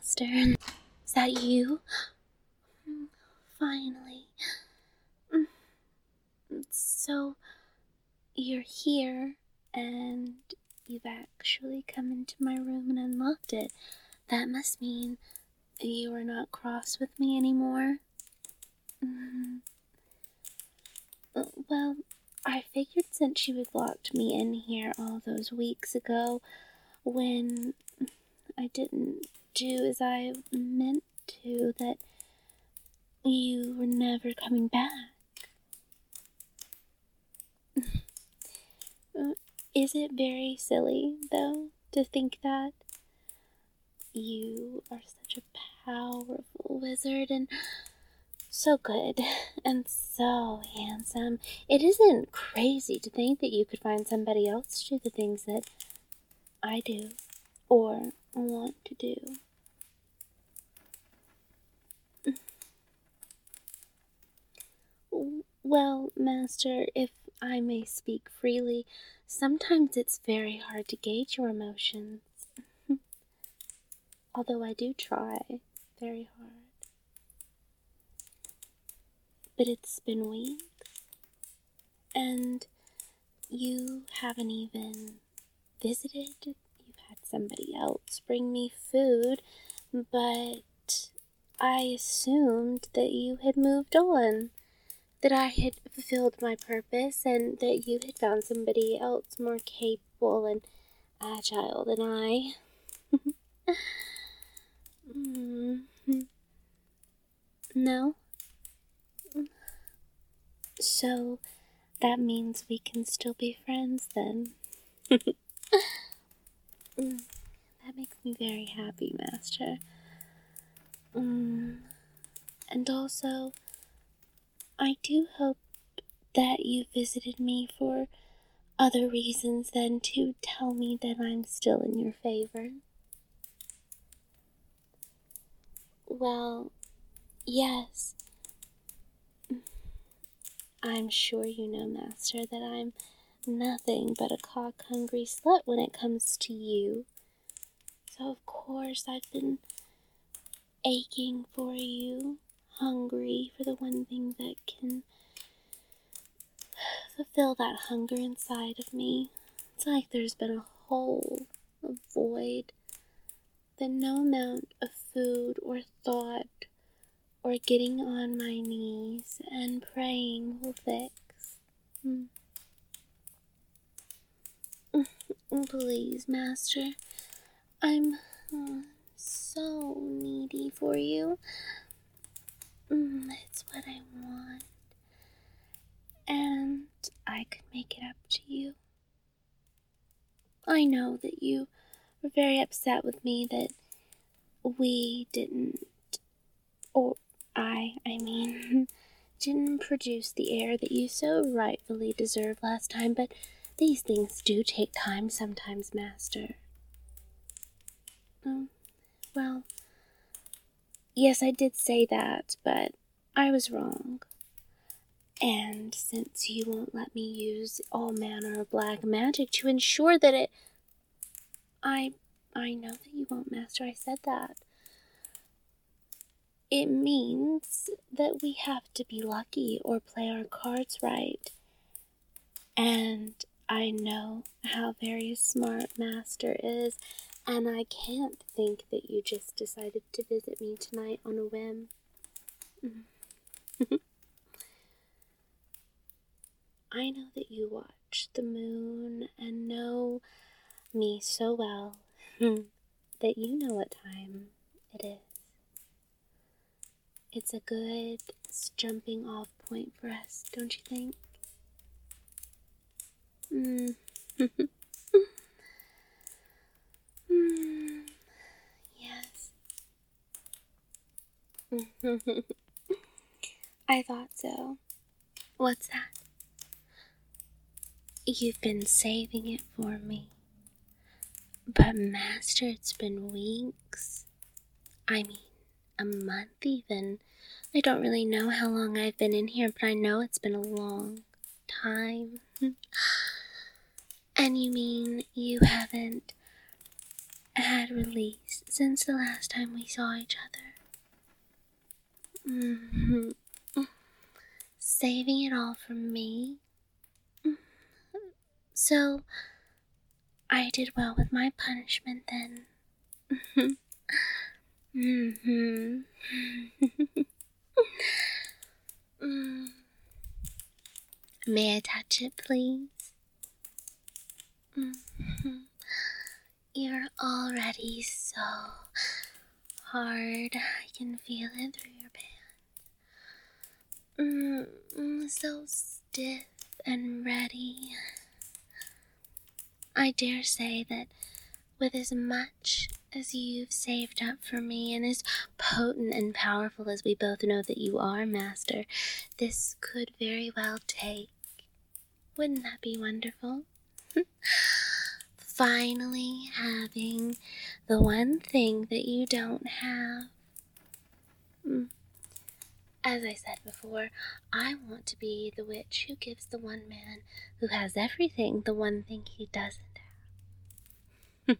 Master. Is that you? Finally. So, you're here, and you've actually come into my room and unlocked it. That must mean you are not cross with me anymore. Well, I figured since you had locked me in here all those weeks ago, when I didn't do as I meant to, that you were never coming back. Is it very silly, though, to think that? You are such a powerful wizard and so good and so handsome. It isn't crazy to think that you could find somebody else to do the things that I do or want to do. Well, Master, if I may speak freely, sometimes it's very hard to gauge your emotions. Although I do try very hard. But it's been weeks, and you haven't even visited. You've had somebody else bring me food, but I assumed that you had moved on, that I had fulfilled my purpose, and that you had found somebody else more capable and agile than I. No? So, that means we can still be friends then. That makes me very happy, Master. And also, I do hope that you visited me for other reasons than to tell me that I'm still in your favor. Well, yes. I'm sure you know, Master, that I'm nothing but a cock-hungry slut when it comes to you. So, of course, I've been aching for you, hungry for the one thing that can fulfill that hunger inside of me. It's like there's been a hole, a void, that no amount of food or thought or getting on my knees and praying will fix. Please, Master, I'm so needy for you. It's what I want, and I could make it up to you. I know that you were very upset with me that we didn't, or I mean, didn't produce the heir that you so rightfully deserved last time, but these things do take time sometimes, Master. Well, yes, I did say that, but I was wrong. And since you won't let me use all manner of black magic to ensure that it... I know that you won't, Master, I said that. It means that we have to be lucky or play our cards right. And I know how very smart Master is, and I can't think that you just decided to visit me tonight on a whim. I know that you watch the moon and know me so well that you know what time it is. It's a good jumping off point for us, don't you think? Yes. I thought so. What's that? You've been saving it for me. But Master, it's been weeks. I mean, a month even. I don't really know how long I've been in here, but I know it's been a long time. And you mean you haven't had released since the last time we saw each other. Saving it all for me. So, I did well with my punishment then. May I touch it, please? You're already so hard. I can feel it through your pants. So stiff and ready. I dare say that with as much as you've saved up for me, and as potent and powerful as we both know that you are, Master, this could very well take. Wouldn't that be wonderful? Finally having the one thing that you don't have. As I said before, I want to be the witch who gives the one man who has everything the one thing he doesn't have.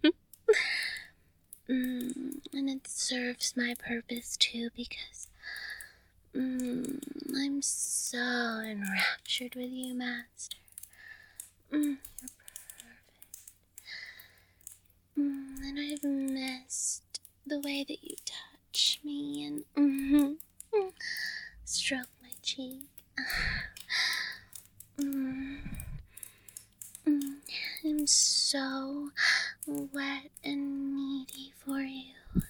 And it serves my purpose too, because I'm so enraptured with you, Master. You're perfect. And I've missed the way that you touch me and stroke my cheek. I'm so wet and needy for you.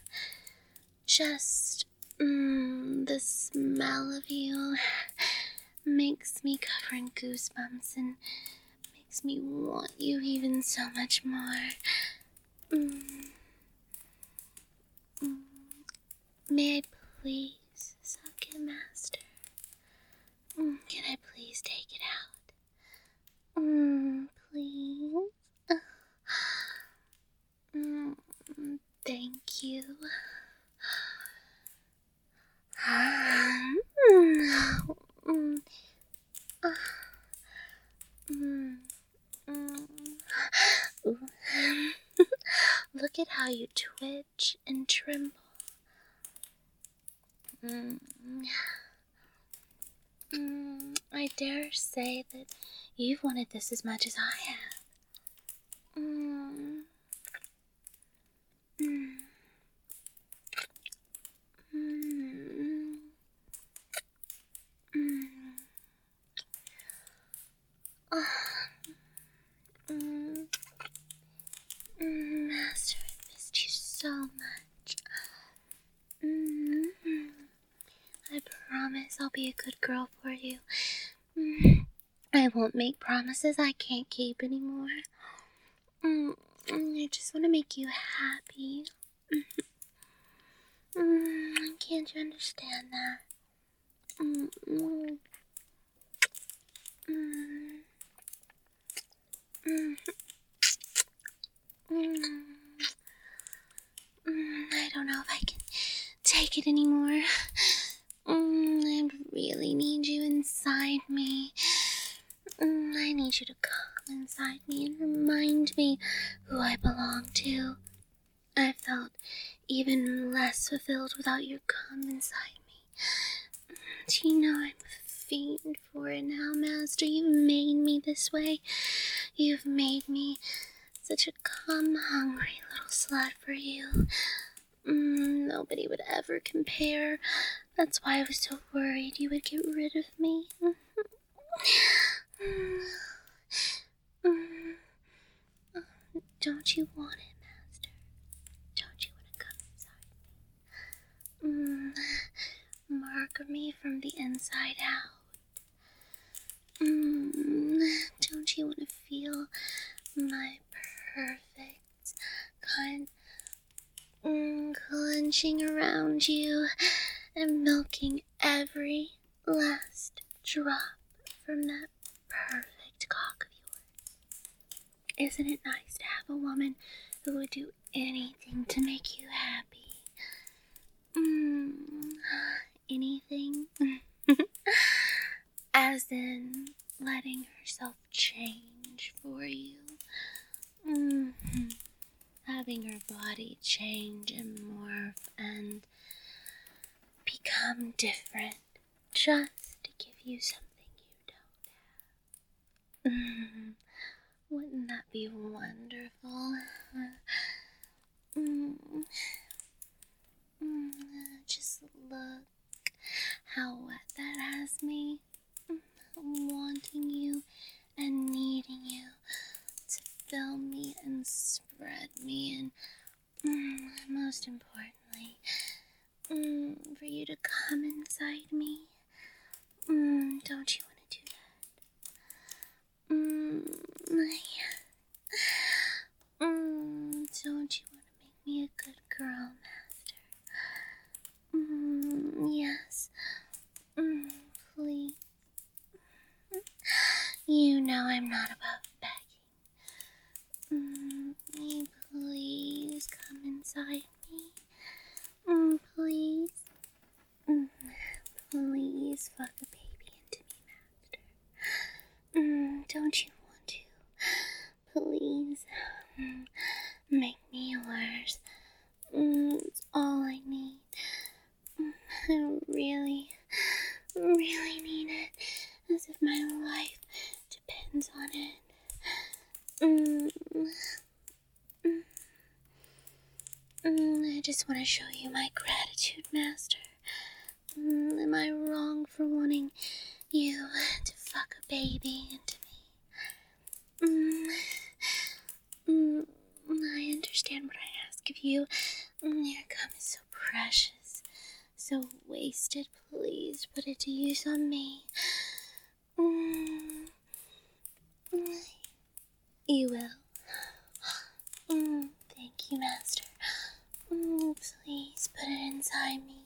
Just the smell of you makes me cover in goosebumps and makes me want you even so much more. May I please suck it, Master? Can I please take it out? Please? Thank you. Look at how you twitch and tremble. I dare say that you've wanted this as much as I have. Master, I missed you so much. I promise I'll be a good girl for you. I won't make promises I can't keep anymore. I just want to make you happy. Can't you understand that? I don't know if I can take it anymore. I really need you inside me. I need you to come inside me and remind me who I belong to. I felt even less fulfilled without your come inside me. Do you know I'm a fiend for it now, Master? You've made me this way. You've made me such a cum-hungry little slut for you. Nobody would ever compare. That's why I was so worried you would get rid of me. Don't you want it, Master? Don't you want to come inside me? Mark me from the inside out. Don't you want to feel my perfect kind clenching around you and milking every last drop from that perfect cock of yours? Isn't it nice to have a woman who would do anything to make you happy? Anything? As in letting herself change for you. That having her body change and morph and become different just to give you something you don't have. Wouldn't that be wonderful? Just look how wet that has me. Wanting you and needing you to fill me and spread me and, most importantly, for you to come inside me. Don't you want to do that? Don't you want to make me a good girl, Master? Yes. Please. You know I'm not about begging. Please come inside me. Please. Please fuck a baby into me, Master. Don't you want to? Please. Make me yours. It's all I need. I really need it. As if my life depends on it. I just want to show you my gratitude, Master. Am I wrong for wanting you to fuck a baby into me? I understand what I ask of you. Your cum is so precious, so wasted. Please put it to use on me. You will. Thank you, Master. Please put it inside me.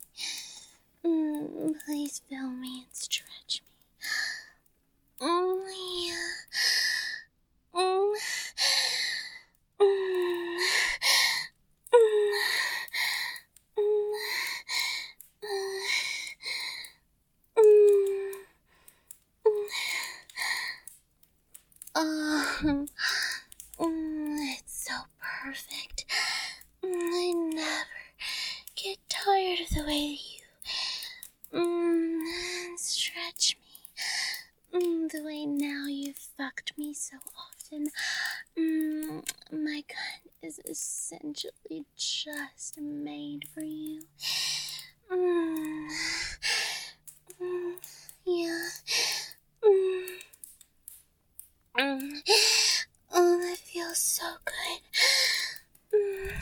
Please fill me and stretch me. Yeah. It's so perfect. I never get tired of the way you stretch me. The way now you've fucked me so often. My cunt is essentially just made for you. Yeah. Oh, that feels so good.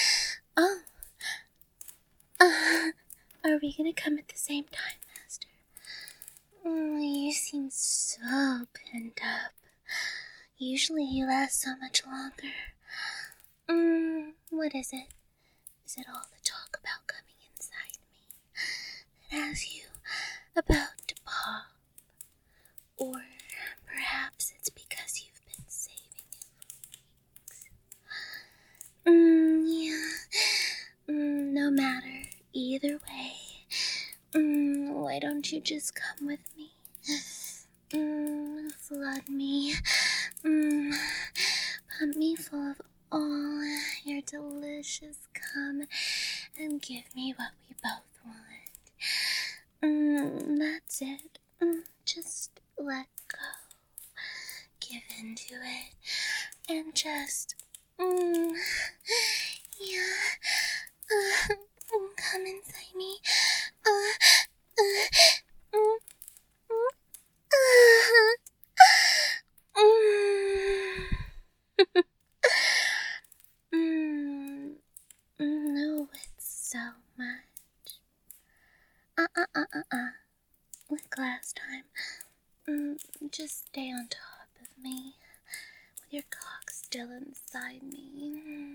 Are we gonna come at the same time, Master? You seem so pent up. Usually you last so much longer. What is it? Is it all the talk about coming inside me that has you about to pop? Or perhaps it's because you've been saving it for weeks. Yeah. No matter. Either way. Why don't you just come with me? Flood me. Pump me full of all your delicious cum and give me what we both want. That's it. Just let go. Give into it. And just, yeah. Come inside me. No, it's so much. Like last time. Just stay on top of me. With your cock still inside me.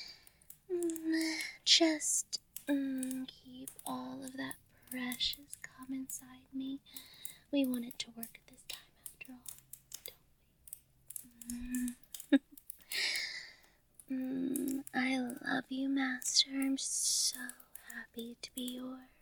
Just keep all of that precious cum inside me. We want it to work this time after all, don't we? I love you, Master. I'm so happy to be yours.